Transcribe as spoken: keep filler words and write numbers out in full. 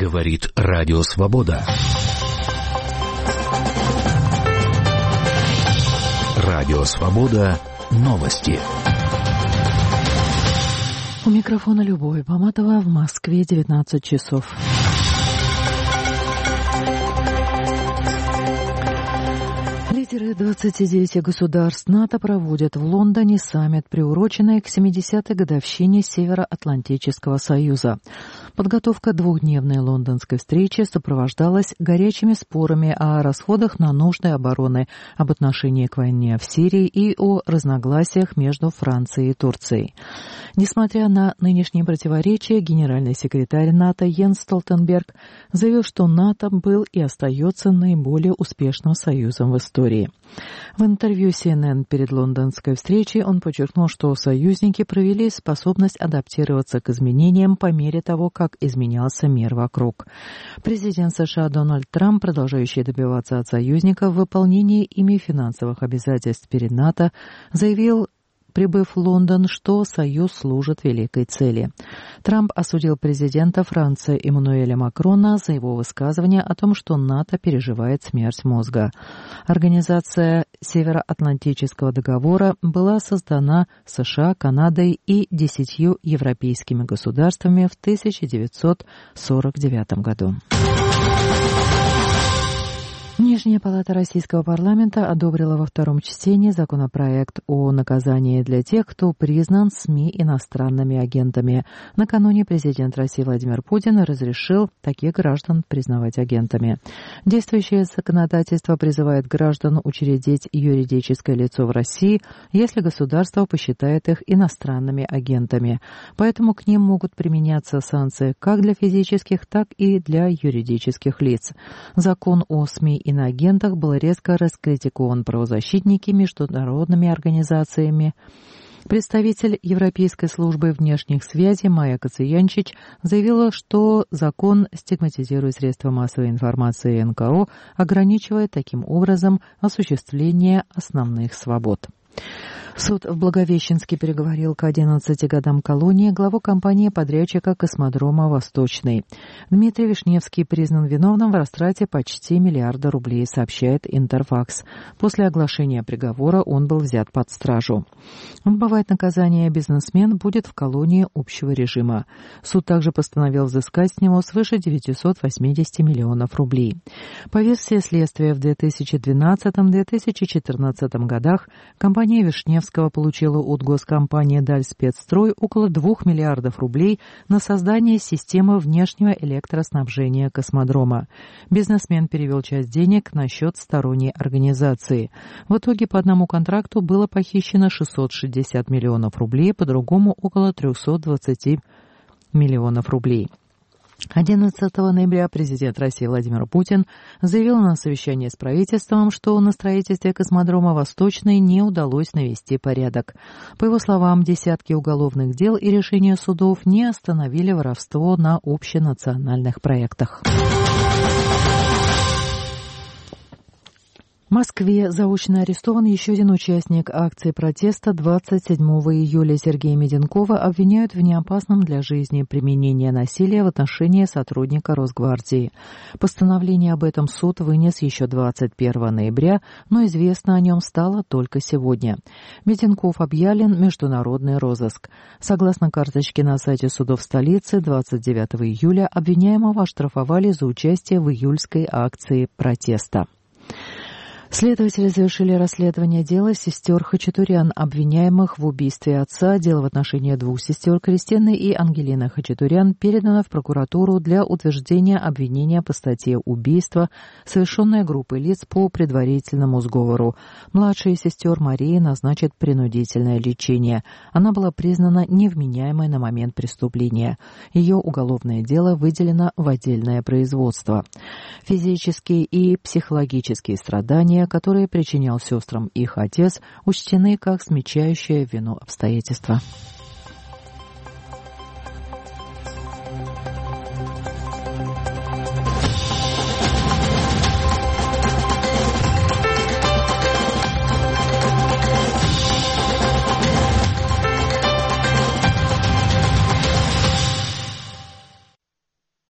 Говорит Радио Свобода. Радио Свобода. Новости. У микрофона Любовь Баматова. В Москве девятнадцать часов. Лидеры двадцати девяти государств НАТО проводят в Лондоне саммит, приуроченный к семидесятой годовщине Североатлантического союза. Подготовка двухдневной лондонской встречи сопровождалась горячими спорами о расходах на нужды обороны, об отношении к войне в Сирии и о разногласиях между Францией и Турцией. Несмотря на нынешние противоречия, генеральный секретарь НАТО Йенс Столтенберг заявил, что НАТО был и остается наиболее успешным союзом в истории. В интервью си эн эн перед лондонской встречей он подчеркнул, что союзники проявили способность адаптироваться к изменениям по мере того, как изменялся мир вокруг. Президент США Дональд Трамп, продолжающий добиваться от союзников выполнения ими финансовых обязательств перед НАТО, заявил, прибыв в Лондон, что Союз служит великой цели. Трамп осудил президента Франции Эммануэля Макрона за его высказывание о том, что НАТО переживает смерть мозга. Организация Североатлантического договора была создана США, Канадой и десятью европейскими государствами в тысяча девятьсот сорок девятом году. Нижняя палата Российского парламента одобрила во втором чтении законопроект о наказании для тех, кто признан СМИ иностранными агентами. Накануне президент России Владимир Путин разрешил таких граждан признавать агентами. Действующее законодательство призывает граждан учредить юридическое лицо в России, если государство посчитает их иностранными агентами. Поэтому к ним могут применяться санкции как для физических, так и для юридических лиц. Закон о СМИ и на агентах был резко раскритикован правозащитниками, международными организациями. Представитель Европейской службы внешних связей Майя Кациянчич заявила, что закон стигматизирует средства массовой информации и эн ка о, ограничивая таким образом осуществление основных свобод. Суд в Благовещенске переговорил к одиннадцати годам колонии главу компании-подрядчика космодрома «Восточный». Дмитрий Вишневский признан виновным в растрате почти миллиарда рублей, сообщает Интерфакс. После оглашения приговора он был взят под стражу. Отбывать наказание бизнесмен будет в колонии общего режима. Суд также постановил взыскать с него свыше девятисот восьмидесяти миллионов рублей. По версии следствия, в две тысячи двенадцатом — две тысячи четырнадцатом годах компания Вишневского получила от госкомпании «Дальспецстрой» около двух миллиардов рублей на создание системы внешнего электроснабжения космодрома. Бизнесмен перевел часть денег на счет сторонней организации. В итоге по одному контракту было похищено шестьсот шестьдесят миллионов рублей, по другому около триста двадцать миллионов рублей. одиннадцатого ноября президент России Владимир Путин заявил на совещании с правительством, что на строительстве космодрома «Восточный» не удалось навести порядок. По его словам, десятки уголовных дел и решения судов не остановили воровство на общенациональных проектах. В Москве заочно арестован еще один участник акции протеста двадцать седьмого июля. Сергея Меденкова обвиняют в неопасном для жизни применении насилия в отношении сотрудника Росгвардии. Постановление об этом суд вынес еще двадцать первого ноября, но известно о нем стало только сегодня. Меденков объявлен в международный розыск. Согласно карточке на сайте судов столицы, двадцать девятого июля обвиняемого оштрафовали за участие в июльской акции протеста. Следователи завершили расследование дела сестер Хачатурян, обвиняемых в убийстве отца. Дело в отношении двух сестер, Кристины и Ангелины Хачатурян, передано в прокуратуру для утверждения обвинения по статье «Убийство», совершенное группой лиц по предварительному сговору. Младшая сестер Мария назначит принудительное лечение. Она была признана невменяемой на момент преступления. Ее уголовное дело выделено в отдельное производство. Физические и психологические страдания, которые причинял сестрам их отец, учтены как смягчающее вину обстоятельства.